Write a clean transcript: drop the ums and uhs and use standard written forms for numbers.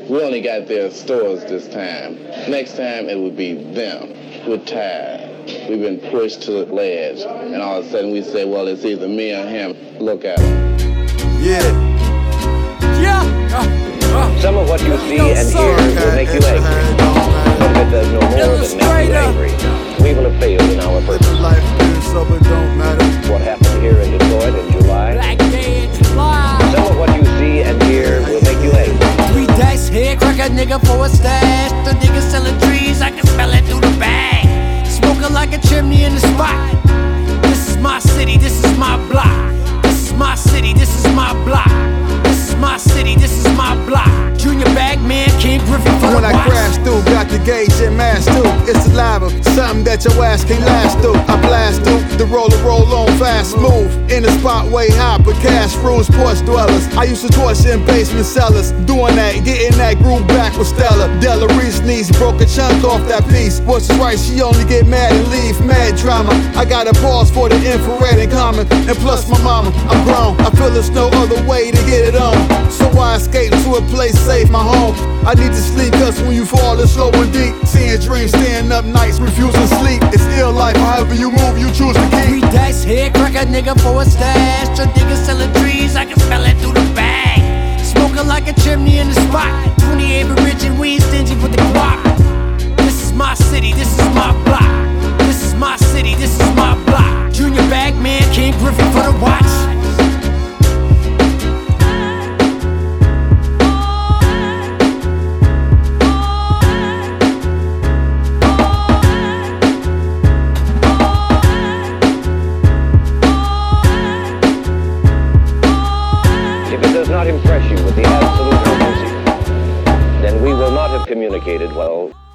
We only got their stores this time. Next time it would be them. We're tired. We've been pushed to the ledge. And all of a sudden we say, well, it's either me or him. Look at him. Yeah. Some of what you see and hear will make you angry. But if it does no more than make you angry, we will have failed in our purpose. Life is so it don't matter. What happened here in Detroit in July? Black Day in July. Some of what you see and hear will make you angry. 3 dice here, crack a nigga for a stash. The nigga selling trees, I can smell it through the bag. Smoking like a chimney in the spot. This is my city, this is my block. This is my city, this is my block. This is my city, this is my block. Junior Bagman, King Griffin for When the I watch. crash through, got the gauge and mask too. It's saliva, something that your ass can't last through. I blast through, the roll on fast, smooth. In the spot way high, but cash rules, porch dwellers. I used to torture in basement cellars. Doing that, getting that groove back with Stella. Della Reese niece broke a chunk off that piece. What's right, she only get mad and leave, mad drama. I got a pause for the infrared in common. And plus my mama, I'm grown. I feel there's no other way to get it on. So I escape to a place safe, my home. I need to sleep, cause when you fall, it's slow and deep. Seeing dreams, staying up nights, refusing sleep. It's ill life, however you move, you choose to keep. 3 dice here, crack a nigga for a stash. The nigga selling trees, I can smell it through the bag. Smoking like a chimney in the spot. 28 but rich and we ain't stingy with the guap. This is my city, this is my block. This is my city, this is my block. Junior Bagman, King Griffin for the watch. If it does not impress you with the absolute urgency, then we will not have communicated well.